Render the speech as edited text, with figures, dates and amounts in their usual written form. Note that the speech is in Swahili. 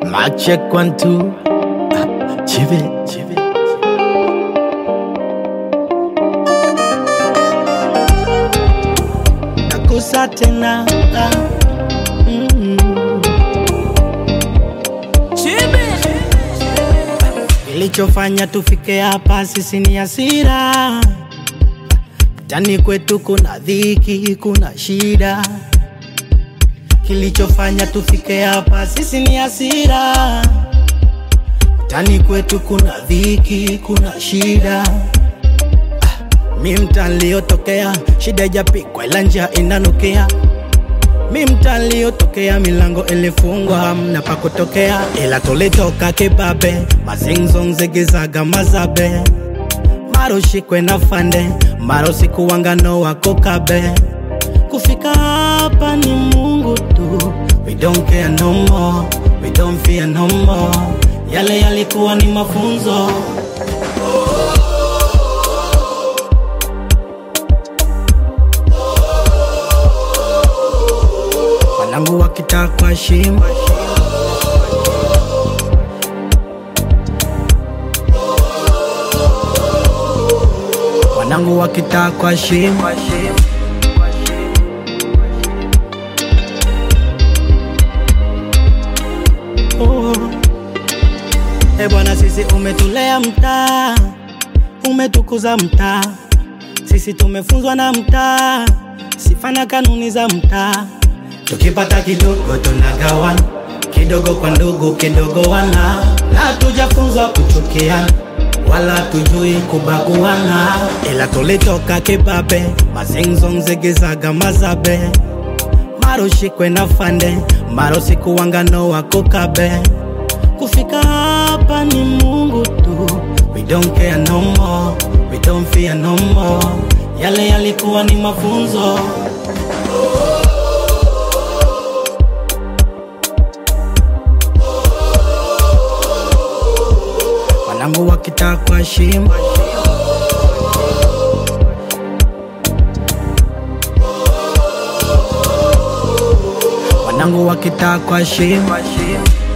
Mic check 1 2. Chive. Nakusa tena. Kilichofanya tufike hapa sisi ni hasira. Mtaani kwetu kuna dhiki, kuna shida. Kilichofanya tufike hapa sisi ni hasira. Mtaani kwetu kuna dhiki, kuna shida. Mimi mtaa niliotokea, shida haijapikwa ila njaa inanukia. Mimi mtaa niliotokea, milango ilifungwa hamna pa kutokea. Ila tulitoka kibabe, mazingzong zigizaga mazabe. Maro shikwe na fande, maro siku wangano wako kabe. Kufika hapa ni Mungu tu. We don't care no more, we don't fear no more. Yale yalikuwa ni mafunzo. Wanangu wakitaka shima, wanangu wakitaka shima. Bwana sisi umetulea mtaa, umetukuza mtaa. Sisi tumefunzwa na mtaa, sifa na kanuni za mtaa. Tukipata kidogo tunagawana, kidogo kwa ndugu, kidogo wana. Na tujafunzwa kuchukiana, wala tujui kubaguana. Ila tulitoka kibabe, mazingzong zigizaga mazabe. Maro shikwe na fande, maro siku wangano wako kabe. Kufika hapa ni Mungu tu. We don't care no more, we don't fear no more. Yale yalikuwa ni mafunzo. Wanangu wakitaka shima, wanangu wakitaka shima.